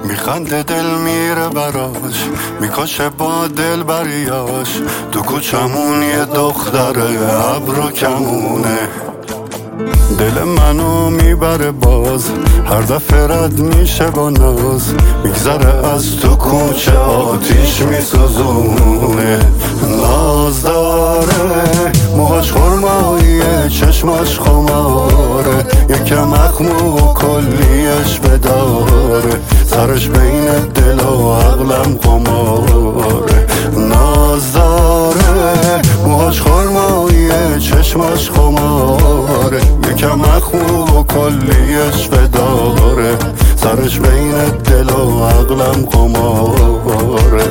میخنده دل میره براش، میکشه با دل بریاش. تو کوچمون یه دختره ابرو کمونه، دل منو میبره باز، هر دفعه رد میشه با ناز. میگذره از تو کوچه آتیش میسوزونه. ناز داره، موهاش خرماییه، چشماش خماره، یکم اخمو و کلیش بداره. سرش بین دل و عقلم قماره. ناز داره، موهاش خرماییه، چشماش خماره، یکم اخمو و کلیش بداره. سرش بین دل و عقلم قماره.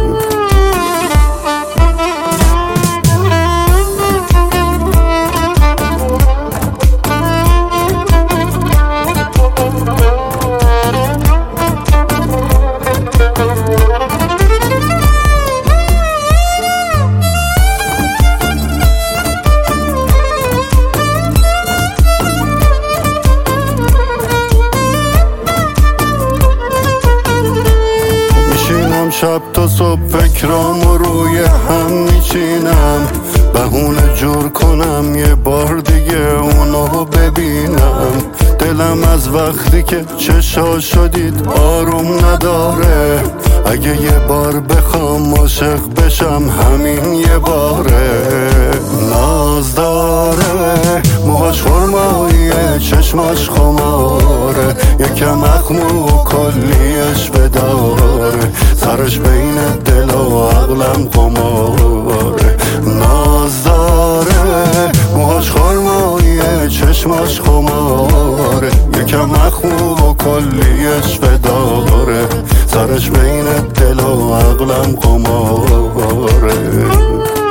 شب تا صبح فکرامو روی هم میچینم، بهونه جور کنم یه بار دیگه اونو ببینم. دلم از وقتی که چشاشو دید آروم نداره، اگه یه بار بخوام عاشق بشم همین یه باره. ناز داره، موهاش خرماییه، چشماش خماره، یکم اخمو و کلیش بداره. سرش بین دل و عقلم قماره. ناز داره، موهاش خرماییه، چشماش خماره، یکم اخمو و کلیش بداره. سرش بین دل و عقلم قماره.